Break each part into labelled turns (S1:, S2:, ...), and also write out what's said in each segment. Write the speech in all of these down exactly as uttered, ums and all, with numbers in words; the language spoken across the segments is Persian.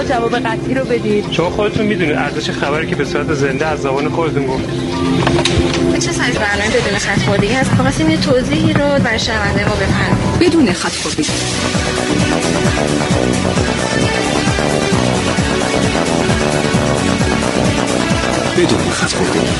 S1: جواب قطعی رو بدید.
S2: شما خودتون میدونید ارزش خبری که به صورت زنده از زبان خودتون گفتید.
S3: چه سایز برنامه بدون خط خوردگی هست؟ خواستیم یه توضیحی رو برای شنونده ما بفرمایید.
S1: بدون خط خوردگی.
S4: بدون خط خوردگی.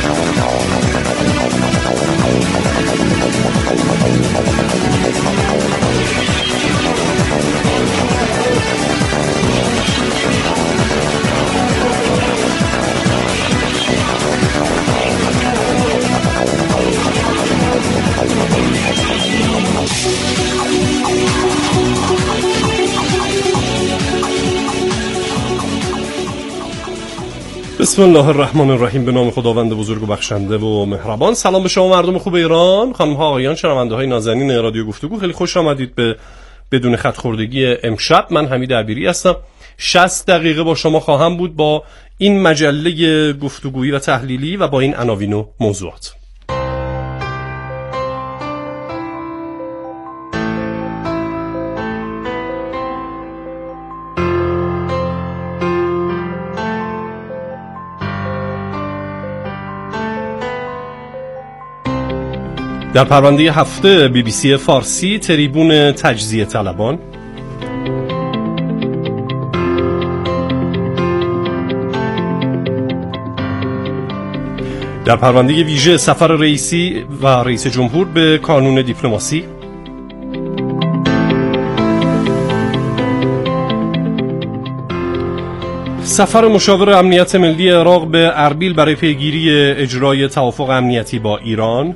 S5: بسم الله الرحمن الرحیم. به نام خداوند بزرگ و بخشنده و مهربان. سلام به شما مردم خوب ایران، خانم ها آقایان، شنونده های نازنین رادیو گفتگو. خیلی خوش آمدید به بدون خط خوردگی امشب. من حمید عبیری هستم. شصت دقیقه با شما خواهم بود با این مجله گفتگویی و تحلیلی و با این عناوین و موضوعات. در پرونده هفته بی بی سی فارسی، تریبون تجزیه طلبان. در پرونده ویژه سفر رئیسی و رئیس جمهور به کانون دیپلماسی. سفر مشاور امنیت ملی عراق به اربیل برای پیگیری اجرای توافق امنیتی با ایران.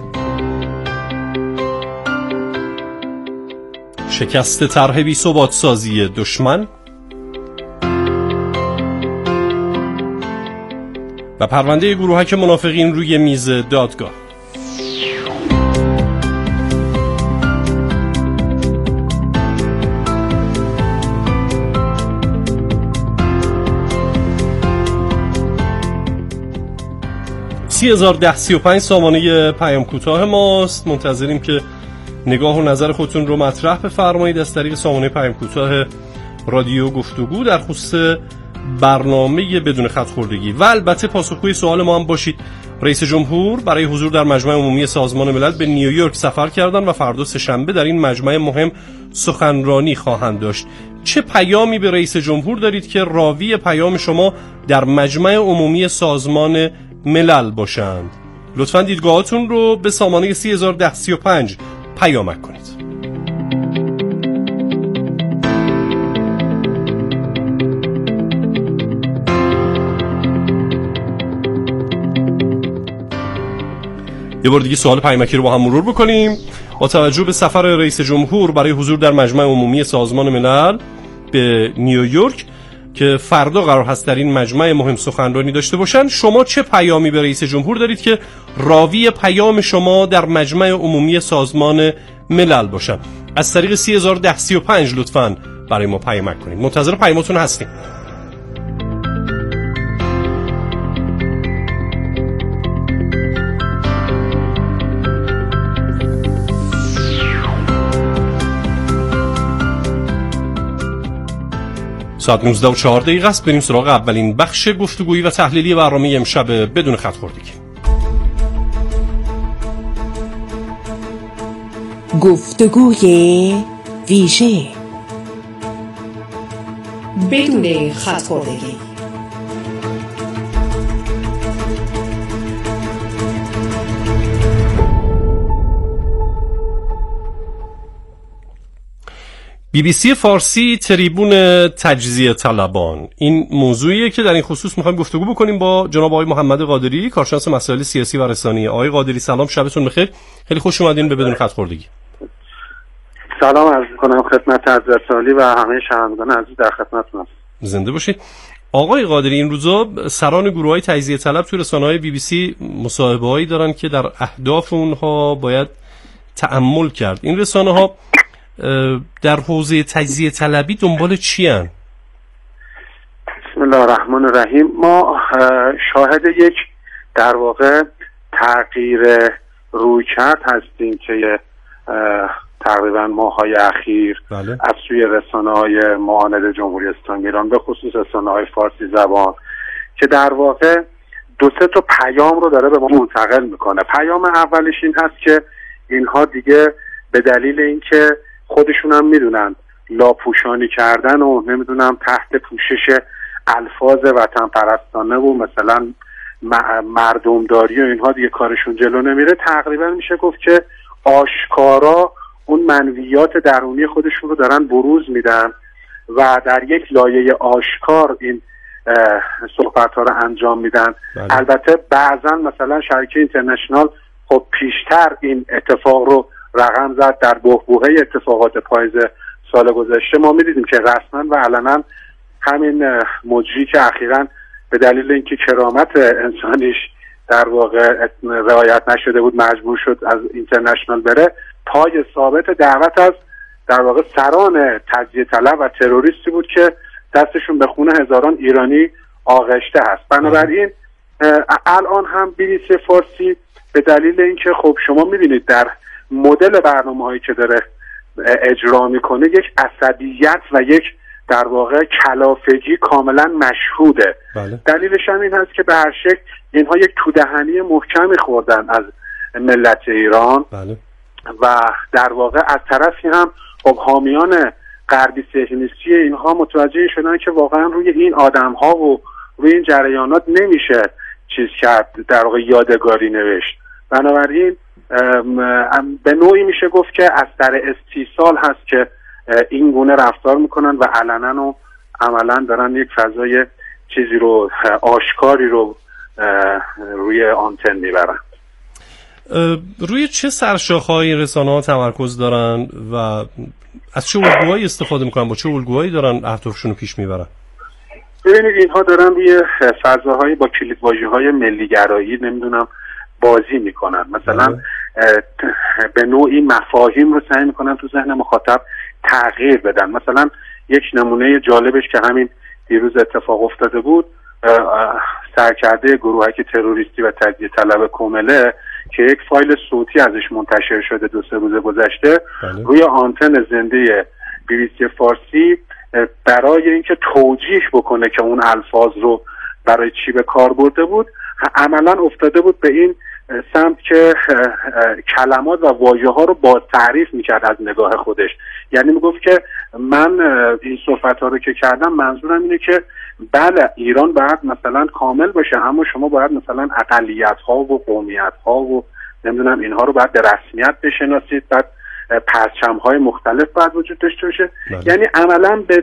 S5: شکست طرح بی‌ثبات سازی دشمن و پرونده گروهک منافقین روی میز دادگاه. سی هزار ده سی و پنج سامانه پیام کوتاه ماست. منتظریم که نگاه و نظر خودتون رو مطرح بفرمایید از طریق سامانه پیام کوتاه رادیو گفتگو در خصوص برنامه بدون خط خوردگی و البته پاسخگوی سوال ما هم باشید. رئیس جمهور برای حضور در مجمع عمومی سازمان ملل به نیویورک سفر کردن و فردا سه‌شنبه در این مجمع مهم سخنرانی خواهند داشت. چه پیامی به رئیس جمهور دارید که راوی پیام شما در مجمع عمومی سازمان ملل باشند؟ لطفاً دیدگاهاتون رو به سامانه سی هزار ده سی و پنج پیامک کنید. یه بار دیگه سوال پیامکی رو با هم مرور بکنیم. با توجه به سفر رئیس جمهور برای حضور در مجمع عمومی سازمان ملل به نیویورک که فردا قرار هست در این مجمع مهم سخنرانی داشته باشن، شما چه پیامی به رئیس جمهور دارید که راوی پیام شما در مجمع عمومی سازمان ملل باشن؟ از طریق سی هزار ده سی و پنج لطفاً برای ما پیامک کنید. منتظر پیاماتون هستیم. ساعت نوزده و چهار دقیقه است. بریم سراغ اولین بخش گفتگویی و تحلیلی برنامه امشب بدون خط خوردگی.
S6: گفتگوی ویژه بدون خط خوردگی.
S5: بی بی سی فارسی، تریبون تجزیه طلبان. این موضوعیه که در این خصوص میخوایم گفتگو بکنیم با جناب آقای محمد قادری، کارشناس مسائل سیاسی و رسانه‌ای. آقای قادری سلام، شبتون بخیر. خیلی خوش اومدین به بدون خط خوردگی.
S7: سلام عرض می‌کنم خدمت حضرت عالی و همه شنوندگان عزیز، در خدمتتون هستم.
S5: زنده باشید. آقای قادری، این روزا سران گروه‌های تجزیه طلب توی رسانه‌های بی بی سی مصاحبه‌هایی دارن که در اهداف اونها باید تأمل کرد. این رسانه‌ها در حوزه تجزیه طلبی دنبال چی هن؟
S7: بسم الله الرحمن الرحیم. ما شاهد یک در واقع تغییر رویکرد هستیم که تقریبا ماه‌های اخیر
S5: بله.
S7: از سوی رسانه‌های معاند جمهوری اسلامی ایران به خصوص رسانه‌های فارسی زبان که در واقع دو سه تا پیام رو داره به ما منتقل میکنه. پیام اولش این هست که اینها دیگه به دلیل اینکه خودشون هم میدونن لاپوشانی کردن و نمیدونم تحت پوشش الفاظ وطن پرستانه و مثلا مردمداری و اینها دیگه کارشون جلو نمیره، تقریبا میشه گفت که آشکارا اون منویات درونی خودشون رو دارن بروز میدن و در یک لایه آشکار این صحبت ها رو انجام میدن.
S5: بله.
S7: البته بعضا مثلا شرکت اینترنشنال خب پیشتر این اتفاق رو رقم زد در بحبوحه اتفاقات پاییز سال گذشته. ما میدیدیم که رسما و علنا همین مجری که اخیراً به دلیل اینکه کرامت انسانیش در واقع رعایت نشده بود مجبور شد از اینترنشنال بره، پای ثابت دعوت از در واقع سران تجزیه طلب و تروریستی بود که دستشون به خون هزاران ایرانی آغشته هست. بنابراین الان هم بی بی سی فارسی به دلیل اینکه خب شما میبینید در مدل برنامه‌هایی که داره اجرا میکنه یک عصبیت و یک در واقع کلافگی کاملا مشهوده.
S5: بله.
S7: دلیلش هم این هست که به هر شکل اینها یک تودهنی محکمی خوردن از ملت ایران.
S5: بله.
S7: و در واقع از طرفی هم خب حامیان غربی صهیونیستی اینها متوجه شدن که واقعا روی این آدم‌ها و روی این جریانات نمیشه چیز کرد، در واقع یادگاری نوشت. بنابراین به نوعی میشه گفت که از در استیصال هست که این گونه رفتار میکنن و علنا و عملا دارن یک فضای چیزی رو آشکاری رو روی آنتن میبرن.
S5: روی چه سرشاخه‌های رسانه‌ها تمرکز دارن و از چه الگوهایی استفاده میکنن، با چه الگوهایی دارن اهدافشون رو پیش میبرن؟
S7: ببینید اینها دارن روی فضاهای با کلیدواژه‌های ملی‌گرایی نمیدونم بازی میکنن. مثلا به نوعی مفاهیم رو سعی میکنن تو ذهن مخاطب تغییر بدن. مثلا یک نمونه جالبش که همین دیروز اتفاق افتاده بود، سرکرده گروهک تروریستی و تجزیه طلب کومله که یک فایل صوتی ازش منتشر شده دو سه روز گذشته، بله. روی آنتن زنده بی بی سی فارسی برای اینکه توجیه بکنه که اون الفاظ رو برای چی به کار برده بود، عملا افتاده بود به این سمت که کلمات و واژه ها رو باز تعریف میکرد از نگاه خودش. یعنی میگفت که من این صحبت ها رو که کردم منظورم اینه که بله ایران باید مثلا کامل باشه، اما شما باید مثلا اقلیت ها و قومیت ها و نمیدونم اینها رو باید به رسمیت بشناسید، بعد پرچم های مختلف باید وجود داشته باشه. بله. یعنی عملا به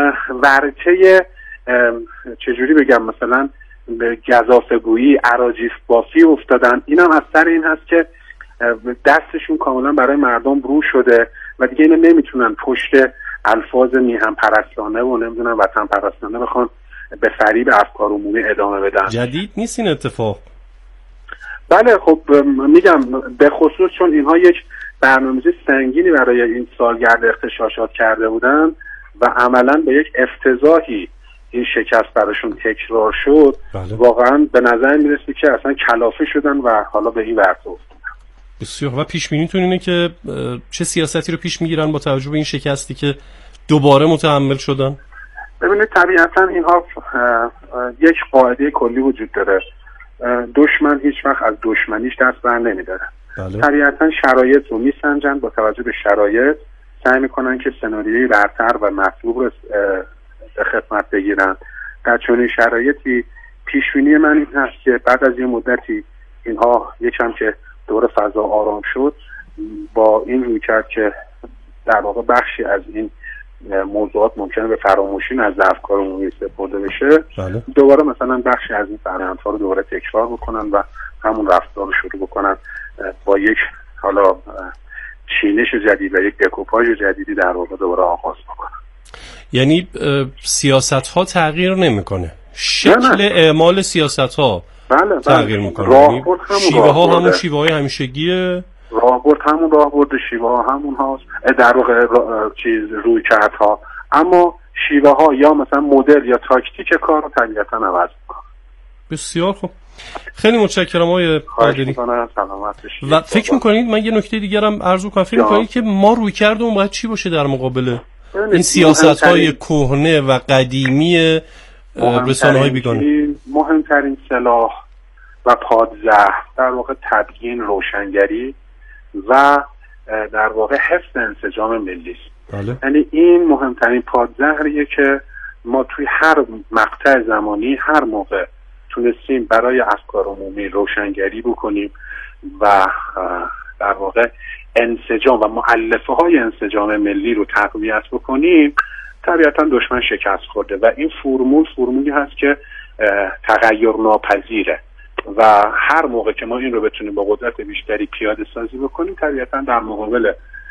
S7: ورطه چجوری بگم مثلا به گزافه‌گویی، اراجیف بافی افتادن. اینم از سر این هست که دستشون کاملا برای مردم رو شده و دیگه اینا نمیتونن پشت الفاظ میهم پرستانه و نمیدونن وطن پرستانه بخوان به فریب افکار عمومی ادامه بدن.
S5: جدید نیست این اتفاق.
S7: بله خب میگم به خصوص چون اینها یک برنامه‌ریزی سنگینی برای این سالگرد اغتشاشات کرده بودن و عملا به یک افتضاحی این شکست براشون تکرار شد. بله. واقعا به نظر میرسه که اصلا کلافه شدن و حالا به این ورطه افتادن.
S5: بسیار. و پیش بینیتون اینه که چه سیاستی رو پیش میگیرن با توجه به این شکستی که دوباره متحمل شدن؟
S7: ببینید طبیعتا اینها یک قاعده کلی وجود داره، دشمن هیچ وقت از دشمنیش دست بر نمیداره.
S5: بله.
S7: طبیعتا شرایط رو میسنجن، با توجه به شرایط سعی میکنن که سناریوی برتر و مطلوب رو به خدمت بگیرن. در چنین شرایطی پیشبینی من این هست که بعد از یه مدتی اینها یکم که دور فضا آرام شد، با این روی کرد که در واقع بخشی از این موضوعات ممکنه به فراموشی نزد افکار عمومی سپرده بشه.
S5: بله.
S7: دوباره مثلا بخشی از این فرآیندها رو دوباره تکرار بکنن و همون رفتار رو شروع بکنن با یک حالا چینش جدید و یک دکوپاژ جدیدی در واقع دوباره آغاز بکنن.
S5: یعنی سیاست ها تغییر نمیکنه، شکل اعمال سیاست ها
S7: بله
S5: تغییر
S7: بله.
S5: میکنه.
S7: راهبرد همون
S5: شیوه ها همون شیوه های همیشگیه،
S7: راهبرد همون راهبرد، شیوه ها همون هاست، در واقع را... چیز روی کرد ها، اما شیوه ها یا مثلا مدل یا تاکتیک کار رو طبیعتا عوض میکنه.
S5: بسیار خوب، خیلی متشکرم آقای قادری. و فکر میکنید من یه نکته دیگرم عرض کنم، فکر میکنید که ما روی کردمون باید چی باشه در مقابل این سیاست‌های کهنه و قدیمی رسانه‌های بیگانه؟
S7: مهمترین سلاح و پادزهر در واقع تبیین، روشنگری و در واقع حفظ انسجام ملی است.
S5: بله.
S7: یعنی این مهمترین پادزهریه که ما توی هر مقطع زمانی هر موقع تونستیم برای افکار عمومی روشنگری بکنیم و در واقع انسجام و مؤلفه های انسجام ملی رو تقویت بکنیم، طبیعتا دشمن شکست خورده و این فرمول فرمولی هست که تغییر ناپذیره و هر موقع که ما این رو بتونیم با قدرت بیشتری پیاده سازی بکنیم، طبیعتا در مقابل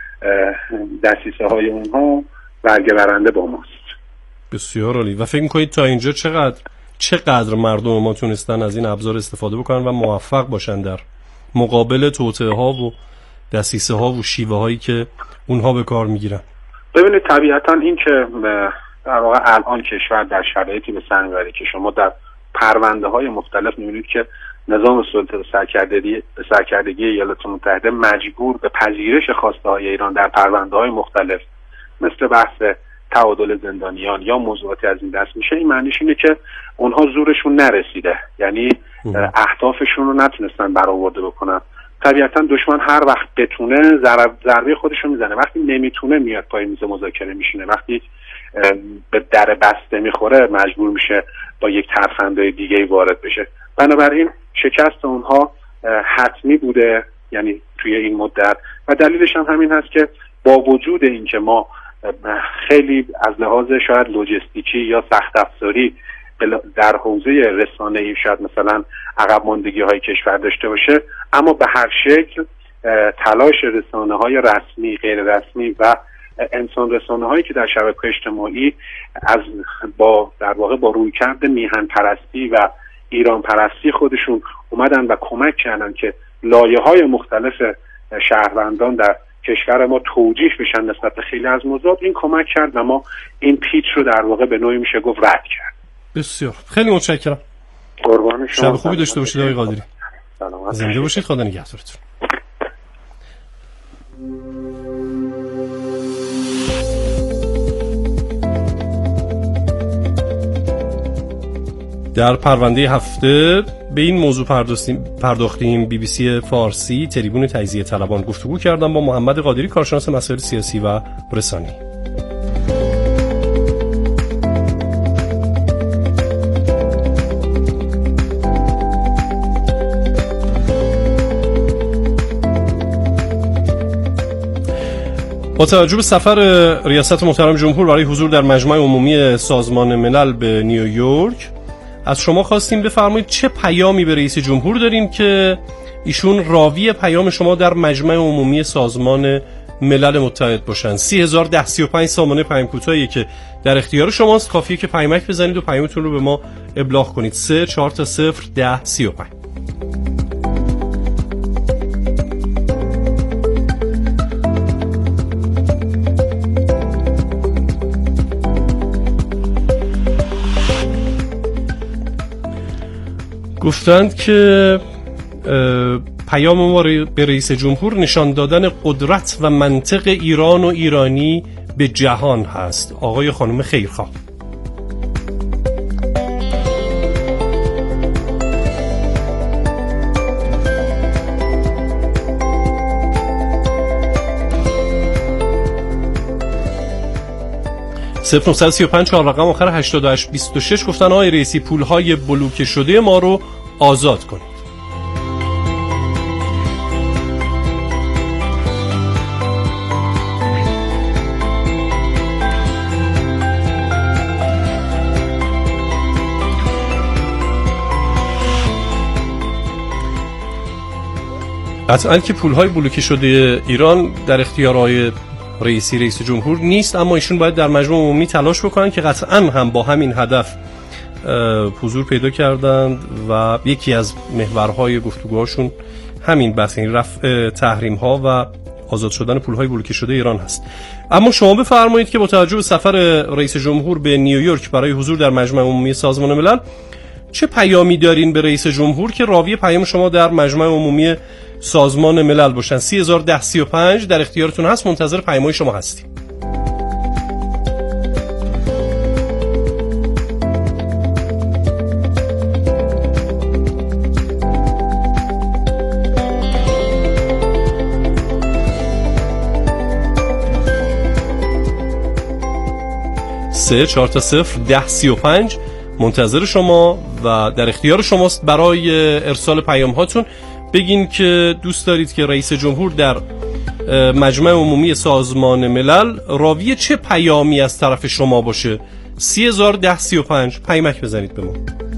S7: دسیسه های اونها برگه برنده با ماست.
S5: بسیار عالی. و فکر می‌کنید تا اینجا چقدر چقدر مردم ما تونستن از این ابزار استفاده بکنن و موفق باشن در مقابل توطئه ها و دسیسه ها و شیوه هایی که اونها به کار میگیرن؟
S7: ببینید طبیعتا این که در واقع الان کشور در شرایطی به سر میبره که شما در پرونده های مختلف میبینید که نظام سلطه به سرکردگی به سرکردگی ایالات متحده مجبور به پذیرش خواسته های ایران در پرونده های مختلف مثل بحث تعادل زندانیان یا موضوعاتی از این دست میشه، این معنیش اینه که اونها زورشون نرسیده، یعنی اهدافشون رو نتونستن برآورده بکنن. طبیعتا دشمن هر وقت بتونه ضربه خودشو میزنه، وقتی نمیتونه میاد پای میز مذاکره میشینه، وقتی به در بسته میخوره مجبور میشه با یک ترفندهای دیگه وارد بشه. بنابراین شکست اونها حتمی بوده، یعنی توی این مدت، و دلیلش هم همین هست که با وجود اینکه ما خیلی از لحاظ شاید لوجستیکی یا سخت افزاری در حوزه رسانه‌ای شاید مثلا عقب ماندگی های کشور داشته باشه، اما به هر شکل تلاش رسانه های رسمی، غیر رسمی و انسان رسانه هایی که در شبکه اجتماعی از با در واقع با رویکرد میهن پرستی و ایران پرستی خودشون اومدن و کمک کردن که لایه های مختلف شهروندان در کشور ما توجیه بشن نسبت به خیلی از موضوعات، این کمک کرد و ما این پیچ رو در واقع به نوعی میشه گفت رد کرد.
S5: بسیار خیلی متشکرم.
S7: قربان شما.
S5: شب خوبی داشته باشید آقای قادری.
S7: سلامت.
S5: زنده باشید. خدا نگهدارتون. در پرونده هفته به این موضوع پرداختیم. بی بی سی فارسی تریبون تجزیه طلبان گفتگو کردم با محمد قادری، کارشناس مسائل سیاسی و رسانی. با توجه به سفر ریاست محترم جمهور برای حضور در مجمع عمومی سازمان ملل به نیویورک، از شما خواستیم بفرمایید چه پیامی به رئیس جمهور داریم که ایشون راوی پیام شما در مجمع عمومی سازمان ملل متحد باشن. سی هزار ده سی و پنج سامانه پیام کوتاهی که در اختیار شماست، کافیه که پیامک بزنید و پیامتون رو به ما ابلاغ کنید. سه چهار تا صفر ده سی و پنج. گفتند که پیام ما به رئیس جمهور نشان دادن قدرت و منطق ایران و ایرانی به جهان هست. آقای خانم خیرخواه. صفر نه سه پنج چهار رقم آخر هشتاد و هشت بیست و شش گفتن آقای رئیسی پولهای بلوکه شده ما رو آزاد کنید. قطعاً که پولهای بلوکه شده ایران در اختیار آقای رئیسی رئیس جمهور نیست، اما ایشون باید در مجمع عمومی تلاش بکنن که قطعاً هم با همین هدف حضور پیدا کردند و یکی از محورهای گفتگوهاشون همین بحث، این رفع تحریم ها و آزاد شدن پولهای بلوکه شده ایران هست. اما شما بفرمایید که با توجه به سفر رئیس جمهور به نیویورک برای حضور در مجمع عمومی سازمان ملل، چه پیامی دارین به رئیس جمهور که راوی پیام شما در مجمع عمومی سازمان ملل باشن؟ سی هزار و ده سی و پنج در اختیارتون هست، منتظر پیام‌های شما هستیم. سه چهار تا صفر ده سی و پنج منتظر شما و در اختیار شماست برای ارسال پیام هاتون. بگین که دوست دارید که رئیس جمهور در مجمع عمومی سازمان ملل راوی چه پیامی از طرف شما باشه. سی هزار و ده سی و پنج پیامک بزنید به ما.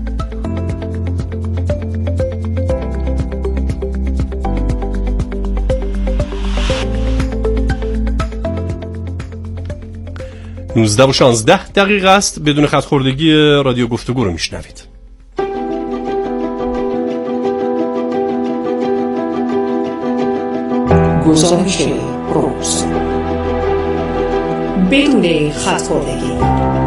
S5: نوزده و شانزده دقیقه است. بدون خط خوردگی رادیو گفتگو رو میشنوید.
S6: گزارش روز بدون خط خوردگی.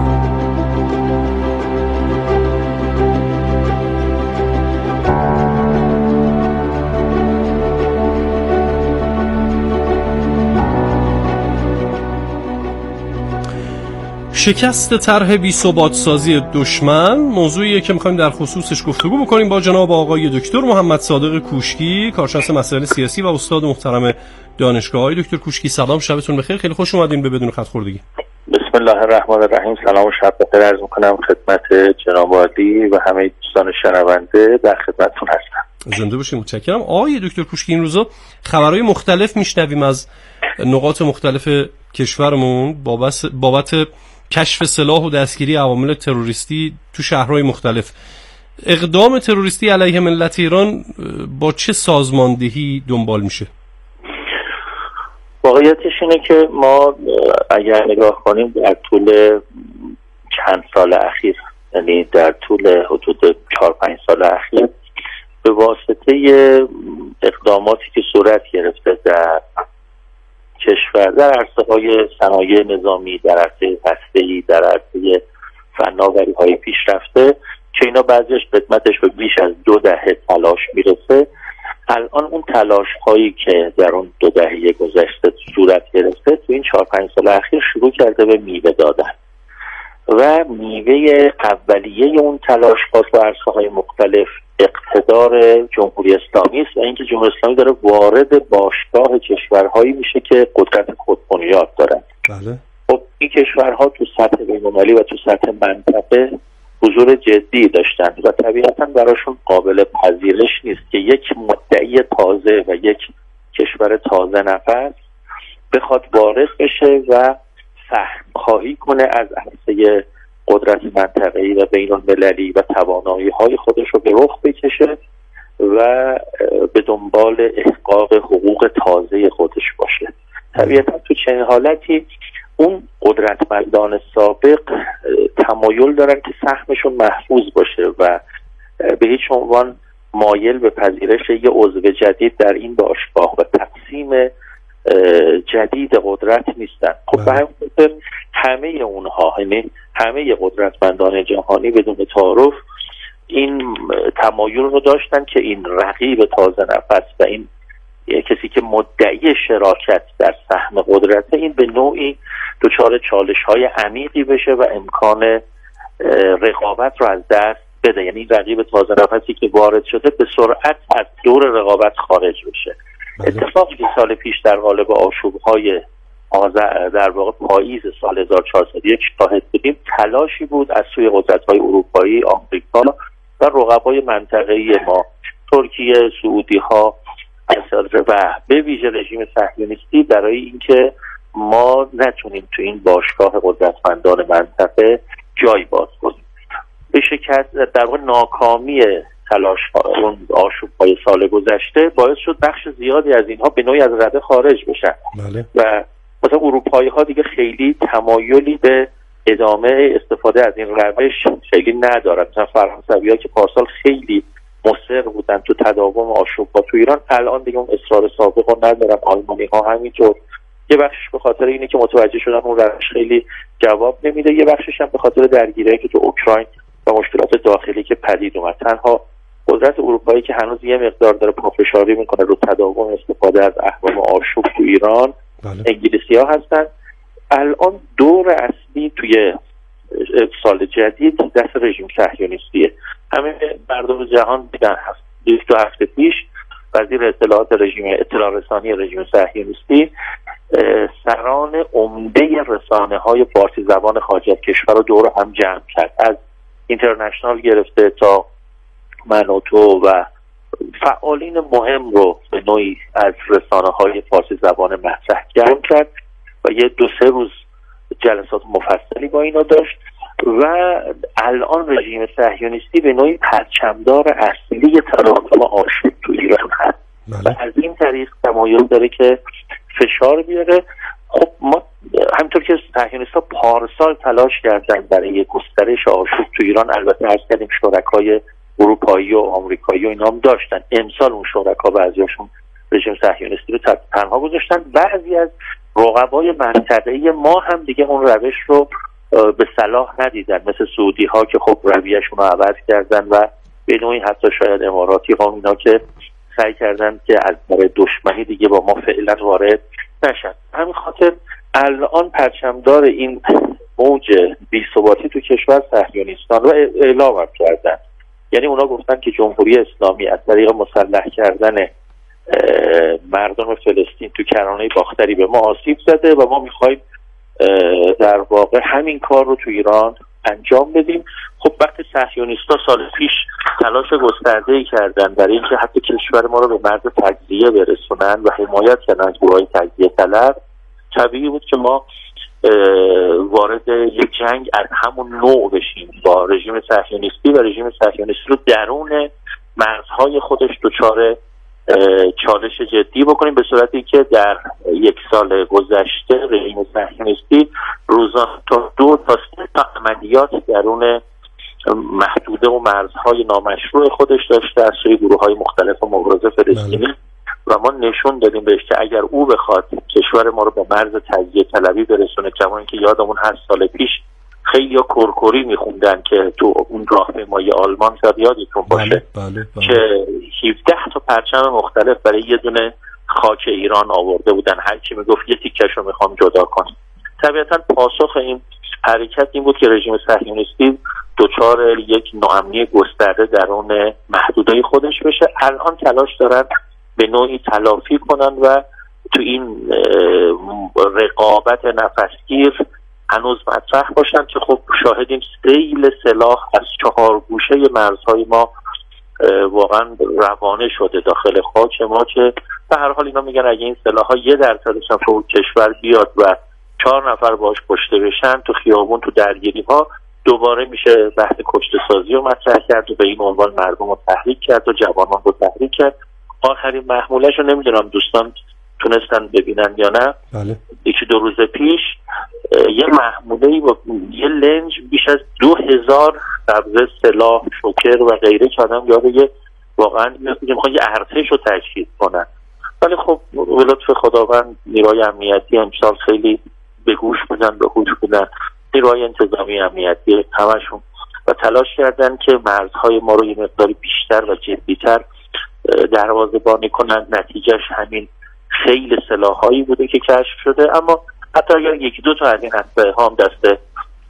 S5: شکست طرح بی‌ثبات سازی دشمن موضوعیه که می‌خوایم در خصوصش گفتگو بکنیم با جناب آقای دکتر محمد صادق کوشکی، کارشناس مسائل سیاسی و استاد محترم دانشگاه. آقای دکتر کوشکی سلام، شبتون بخیر، خیلی خوش اومدین به بدون خط خوردگی.
S8: بسم الله الرحمن الرحیم. سلام و شب بخیر عرض می‌کنم خدمت جناب عالی و همه دوستان شنونده، در خدمتتون هستم.
S5: زنده باشین، متشکرم. آقای دکتر کوشکی این روزا خبرهای مختلف میشنویم از نقاط مختلف کشورمون بابت بابت کشف سلاح و دستگیری عوامل تروریستی تو شهرهای مختلف. اقدام تروریستی علیه ملت ایران با چه سازماندهی دنبال میشه؟
S8: واقعیتش اینه که ما اگر نگاه کنیم در طول چند سال اخیر، یعنی در طول حدود چهار پنج سال اخیر، به واسطه اقداماتی که صورت گرفته در کشور در عرصه‌های صنایع نظامی، در عرصه هسته‌ای، در عرصه فناوری‌های پیشرفته که اینا بعضیش قدمتش به بیش از دو دهه تلاش میرسه، الان اون تلاش‌هایی که در اون دو دهه گذشته صورت گرفته تو این چهار پنج سال اخیر شروع کرده به میوه دادن و میوه اولیه اون تلاش‌ها تو عرصه‌های مختلف اقتدار جمهوری اسلامی است و اینکه جمهوری اسلامی داره وارد باشگاه کشورهایی میشه که قدرت خودبنیاد دارن.
S5: بله.
S8: خب این کشورها تو سطح بین‌المللی و تو سطح منطقه حضور جدی داشتن و طبیعتاً براشون قابل پذیرش نیست که یک مدعی تازه و یک کشور تازه نفس بخواد وارد بشه و فهم خواهی کنه از عرصه قدرت منطقه‌ای و بین‌المللی و توانایی‌های خودش رو به رخ بکشه و به دنبال احقاق حقوق تازه خودش باشه. طبیعتاً تو چنین حالتی اون قدرتمندان سابق تمایل دارن که سهمشون محفوظ باشه و به هیچ عنوان مایل به پذیرش یه عضو جدید در این باشگاه و تقسیم جدید قدرت نیستن. خب به همین خاطر همه اونها، یعنی همه قدرتمندان جهانی بدون تعارف این تمایل رو داشتن که این رقیب تازه نفس و این کسی که مدعی شراکت در سهم قدرت این به نوعی دچار چالش‌های عمیقی بشه و امکان رقابت رو از دست بده. یعنی رقیب تازه نفسی که وارد شده به سرعت از دور رقابت خارج بشه. اتفاقی که سال پیش در قالب آشوب‌های در واقع پاییز سال هزار و چهارصد و یک شاهد بودیم تلاشی بود از سوی قدرت‌های اروپایی، آمریکا و رقبای منطقه‌ای ما، ترکیه، سعودی‌ها و به ویژه رژیم صهیونیستی، برای اینکه ما نتونیم تو این باشگاه قدرتمندان منطقه جای باز کنیم. به شکست در واقع ناکامی تلاش اون آشوب‌های سال گذشته باعث شد بخش زیادی از اینها به نوعی از رده خارج بشن. بله. و مثلا اروپایی ها دیگه خیلی تمایلی به ادامه استفاده از این روش خیلی ندارن. مثلا فرانسوی ها که پارسال خیلی مصر بودن تو تداوم آشوب‌ها تو ایران، الان دیگه اون اصرار سابق رو ندارن. آلمانی ها همینطور. یه بخشش به خاطر اینه که متوجه شدن اون روش خیلی جواب نمیده، یه بخشش هم به خاطر درگیری‌هایی که تو اوکراین و مشکلات داخلی که پدید اومد. تنها قدرت اروپایی که هنوز یه مقدار داره پافشاری میکنه رو تداوم استفاده از احکام آشوب تو ایران بله. انگلیسی‌ها هستن. الان دور اصلی توی سال جدید دست رژیم صهیونیستیه. همه مردم جهان دیدن هست. یک دو هفته پیش وزیر اطلاعات رژیم اطلاع رسانی رژیم صهیونیستی سران عمده رسانه‌های فارسی زبان خارج از کشور رو دور هم جمع کرد، از اینترنشنال گرفته تا من و تو و فعالین مهم رو به نوعی از رسانه‌های فارسی زبان مطرح جمع کرد و یه دو سه روز جلسات مفصلی با اینا داشت و الان رژیم صهیونیستی به نوعی پرچمدار اصلی تراکم آشوب تو ایران هست و از این طریق تمایل داره که فشار بیاره. خب ما همینطور که صهیونیست‌ها پارسال تلاش کردن برای گسترش آشوب تو ایران، البته عرض کردیم شرکای اروپایی و آمریکایی و اینا هم داشتن، امسال اون شرکا بعضیاشون رژیم صهیونیستی رو تنها گذاشتن. بعضی از رقبای منطقه‌ای ما هم دیگه اون روش رو به صلاح ندیدن، مثل سعودی ها که خب رویه‌شون رو عوض کردن و به نوعی حتی شاید اماراتی ها اینا که سعی کردن که از برای دشمنی دیگه با ما فعلا وارد نشن. همین خاطر الان پرچمدار این موج بی‌ثباتی تو کشور صهیونیستان رو اعلام کردن. یعنی اونا گفتن که جمهوری اسلامی از طریق مسلح کردن مردم فلسطین تو کرانه باختری به ما آسیب زده و ما میخوایم در واقع همین کار رو تو ایران انجام بدیم. خب وقتی صهیونیست‌ها سال پیش تلاش گسترده‌ای کردن برای اینکه حتی کشور ما رو به مرز تجزیه برسونن و حمایت کردن از گروه‌های تجزیه طلب، طبیعی بود که ما وارد یک جنگ از همون نوع بشیم با رژیم صهیونیستی و رژیم صهیونیستی رو درون مرزهای خودش دچار چالش جدی بکنیم، به صورتی که در یک سال گذشته رژیم صهیونیستی روزانه تا دو تا سه تا عملیات درون محدوده و مرزهای نامشروع خودش داشته از سوی گروه‌های مختلف و مبارزه فلسطینی و ما نشون دادیم بهش که اگر او بخواد کشور ما رو به مرز تجزیه طلبی برسونه، کما اینکه یادمون هست سال پیش خیلی ها کرکری میخوندن که تو اون راهپیمایی آلمان شاید یادتون باشه بله، بله، بله. که هفده تا پرچم مختلف برای یه دونه خاک ایران آورده بودن، هر کی میگفت یه تیکش رو میخوام جدا کنم. طبیعتا پاسخ این حرکت این بود که رژیم صهیونیستی دچار یک ناامنی گسترده درون محدودهای خودش بشه. الان تلاش دارن به نوعی تلافی کنن و تو این رقابت نفسگیر هنوز مطرح باشن که خب شاهدیم سیل سلاح از چهار گوشه مرزهای ما واقعا روانه شده داخل خاک ما که به هر حال اینا میگن اگه این سلاح‌ها یه درصدش هم تو کشور بیاد و چهار نفر باش کشته بشن تو خیابون تو درگیری‌ها، دوباره میشه بحث کشته سازی رو مطرح کرد و به این عنوان مردم رو تحریک کرد و جوانان رو تحریک کرد. آخرین محمولش رو نمیدونم دوستان تونستن ببینن یا نه. بله. یکی دو روز پیش یه محموله‌ای با یه لنج بیش از دو هزار قبضه سلاح، شوکر و غیره که آدم یاده یه واقعا میخوان یه ارتش رو تشکیل کنن. ولی خب به لطف خداوند نیروهای امنیتی امسال خیلی به گوش بودن، به هوش بودن، نیروهای انتظامی امنیتی همشون و تلاش کردن که مرزهای ما رو یه مقداری بیشتر و جدی‌تر دروازه‌بانی کنن. نتیجهش همین خیلی سلاح‌هایی بوده که کشف شده. اما حتی اگر یکی دو تا از این اسلحه هم دست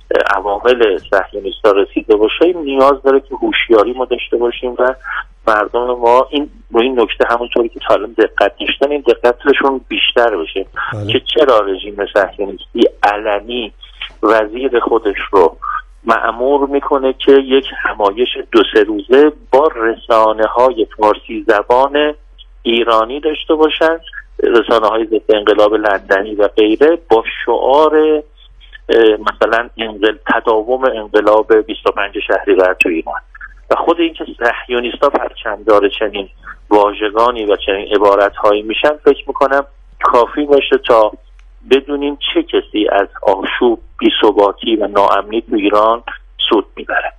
S8: عوامل صهیونیست‌ها رسیده باشه، نیاز داره که هوشیاری ما داشته باشیم و مردم ما این روی این نکته همونطوری که تا الان دقت داشتن این دقتشون بیشتر بشه بله. که چرا رژیم صهیونیستی علنی وزیر خودش رو مأمور میکنه که یک همایش دو سه روزه با رسانه‌های فارسی زبان ایرانی داشته باشن، رسانه‌های ضد انقلاب لندنی و غیره، با شعار مثلا انقل... تداوم انقلاب بیست و پنج شهریور تو ایران. و خود این که صهیونیست‌ها پرچمدار چنین واژگانی و چنین عبارت‌هایی میشن، فکر میکنم کافی باشه تا بدونیم چه کسی از آشوب، بی‌ثباتی و ناامنی تو ایران سود میبره.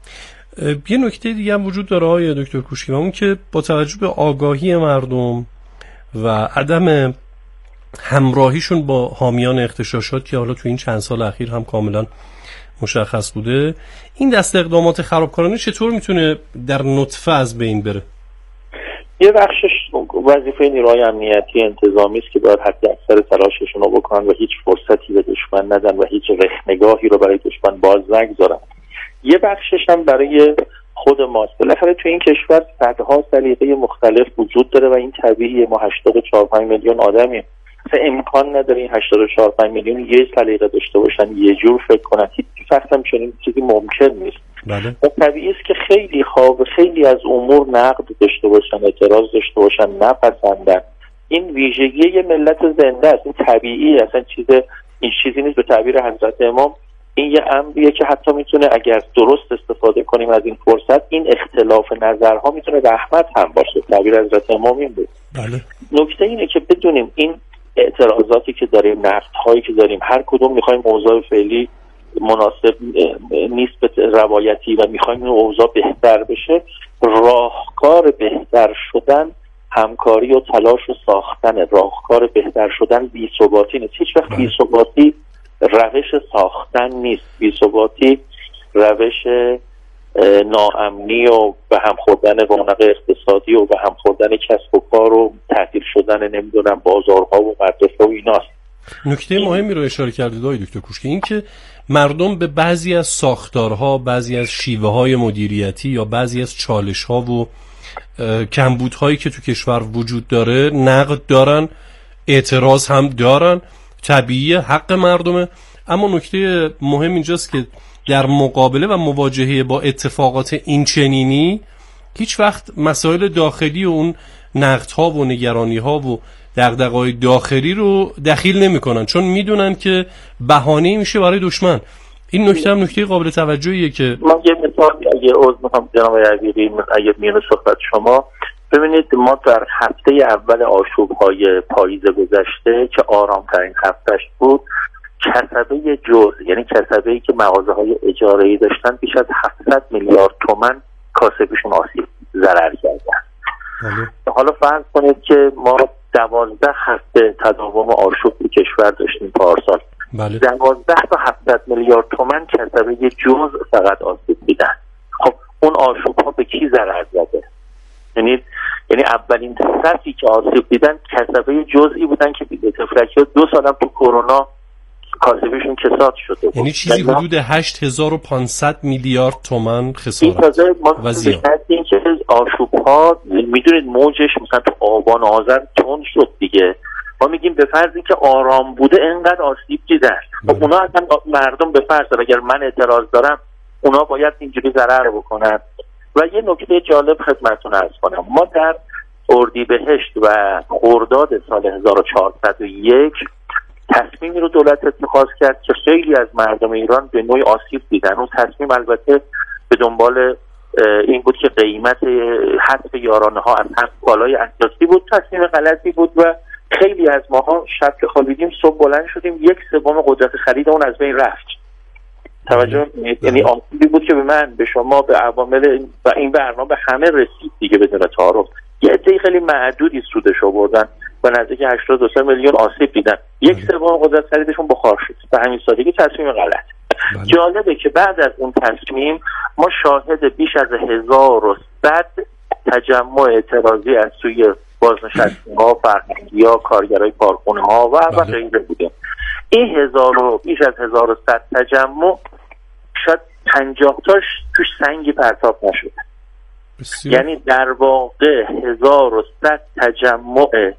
S5: یه نکته دیگه هم وجود داره آقای دکتر کوشکی، اون که با توجه به آگاهی مردم و عدم همراهیشون با حامیان اغتشاشات که حالا تو این چند سال اخیر هم کاملا مشخص بوده. این دست اقدامات خرابکارانه چطور میتونه در نطفه از بین بره؟
S8: یه بخشش وظیفه نیروهای امنیتی انتظامی است که باید حد اکثر تلاششون رو بکنن و هیچ فرصتی به دشمن ندن و هیچ رخنگاهی رو برای دشمن باز نگذارن. یه بخشش هم برای خود ماست. بالاخره تو این کشور صدها سلیقه مختلف وجود داره و این طبیعیه. ما هشتاد و چهار پنج میلیون آدمیم. اصلا امکان نداره این هشتاد و چهار پنج میلیون یه سلیقه داشته باشن، یه جور فکر کنن. هیچ وقت هم چنین چیزی ممکن نیست.
S5: بله.
S8: و طبیعی است که خیلی خواب خیلی از امور نقد داشته باشن، اعتراض داشته باشن، نپسندن. این ویژگی یه ملت زنده است. این طبیعی اصلا چیز این چیزی نیست. به تعبیر حضرت امام این یه امریه که حتی میتونه اگر درست استفاده کنیم از این فرصت، این اختلاف نظرها میتونه رحمت هم باشه. تعبیر حضرت امام این بود.
S5: بله.
S8: نکته اینه که بدونیم این اعتراضاتی که داریم، نقدهایی که داریم، هر کدوم میخوایم اوضاع فعلی مناسب نیست به روایتی و میخوایم این اوضاع بهتر بشه، راهکار بهتر شدن همکاری و تلاش و ساختن. راهکار بهتر شدن بی‌ثباتی نیست. هیچ وقت بی‌ثباتی روش ساختن نیست. بی‌ثباتی روش ناامنی و به هم خوردن رونق اقتصادی و به هم خوردن کسب و کار و تعطیل شدن نمیدونم بازارها و مدرسه و ایناست.
S5: نکته مهمی رو اشاره کردید آقای دکتر کوشکی، این که مردم به بعضی از ساختارها، بعضی از شیوه های مدیریتی یا بعضی از چالش ها و کمبودهایی که تو کشور وجود داره نقد دارن، اعتراض هم دارن، طبیعیه، حق مردمه. اما نکته مهم اینجاست که در مقابله و مواجهه با اتفاقات این چنینی هیچ وقت مسائل داخلی و اون نقدها و نگرانیها و دغدغه‌های داخلی رو دخیل نمی‌کنن، چون میدونن که بهانه میشه برای دشمن. این نکته هم نکته قابل توجهیه که
S8: ما یه مثال اگه عذر می‌خوام جناب عزیزی، اگه میونه صحبت شما ببینید، ما در هفته اول آشوب‌های پاییز گذشته که آرام‌ترین هفتهش بود، کسبه جز یعنی کسبه‌ای که مغازه‌های اجاره‌ای داشتن بیش از هفتصد میلیارد تومان کاسبشون آسیب ضرر کردن. بله. حالا فرض کنید که ما دوازده هفته تداوم آشوب تو کشور داشتیم پارسال.
S5: بله.
S8: دوازده تا هفتصد میلیارد تومان کسبه جز فقط آسیب دیدن. خب اون آشوب ها به کی ضرر زده؟ یعنی یعنی اولین صفی که آسیب دیدن کسبه جزئی بودن که بیده تفلکی دو سالم تو کرونا کاسبشون کساد شده بود.
S5: یعنی چیزی حدود هشت هزار و پانصد میلیارد تومان خسارت.
S8: این تازه ما این که آشوب ها میدونید موجش مثلا تو آبان آذر تند شد دیگه. ما میگیم به فرضی که آرام بوده اینقدر آسیب دیدن. خب اونا اصلا مردم به فرض اگر من اعتراض دارم اونا باید اینجوری ضرر بکنن. و یه نکته جالب خدمتتون عرض کنم، ما در اردیبهشت و خرداد سال هزار و چهارصد و یک تصمیمی رو دولت اتخاذ کرد که خیلی از مردم ایران به نوعی آسیب دیدن. اون تصمیم البته به دنبال این بود که قیمت حذف یارانه ها از هر کالای اساسی بود. تصمیم غلطی بود و خیلی از ماها شب که خوابیدیم صبح بلند شدیم یک سوم قدرت خرید اون از بین رفت. توجه یعنی آسیبی بود که به من، به شما، به عوامل و این برنامه به همه رسید دیگه بدون تعارف. یه عده خیلی معدودی سودش آوردن و نزدیک هشتاد و سه میلیون آسیب دیدن. یک سوم قدرت خریدشون بخار شد. به همین سادگی تصمیم غلط. بله. جالبه که بعد از اون تصمیم ما شاهد بیش از هزار و صد تجمع اعتراضی از سوی بازنشسته‌ها، فرهنگی‌ها، کارگرای کارخونه‌ها و و غیره بودیم. این هزار و بیش از هزار و صد تجمع شاید پنجاه تاش توش سنگی پرتاب نشد. بسیار. یعنی در واقع هزار و صد تجمع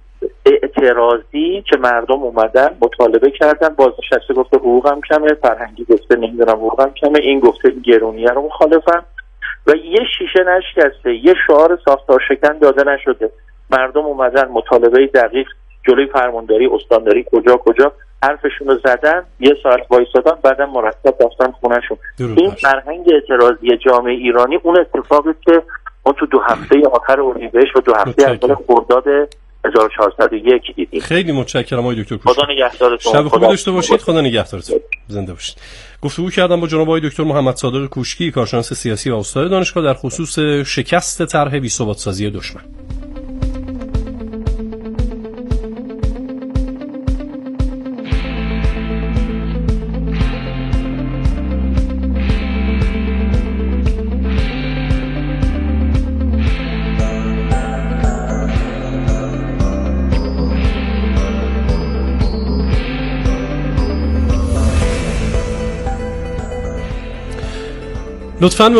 S8: اعتراضی که مردم اومدن مطالبه کردن، بازنشسته گفته حقوقم کمه، فرهنگی گفته نمیدونم حقوقم کمه، این گفته گرونیه رو مخالفن و یه شیشه نشکسته، یه شعار ساختار شکن داده نشده. مردم اومدن مطالبه دقیق جلوی فرمانداری، استانداری، کجا کجا حرفشون رو زدن، یه ساعت وایسادن، بعدم مرتب رفتن خونهشون. این فرهنگ اعتراضی جامعه ایرانی اون اتفاقی که ما تو دو هفته آخر اردیبهشت و دو هفته اول خرداد هزار و چهارصد و یک دیدیم.
S5: خیلی متشکرم آقای دکتر کوشکی.
S8: خدا نگهدارتون.
S5: شب خوبی داشته باشید. خدا نگهدارتون. زنده باشید. گفتگو کردم با جناب آقای دکتر محمد صادق کوشکی، کارشناس سیاسی و استاد دانشگاه، در خصوص شکست طرح بی‌ثبات سازی دشمن. لطفاً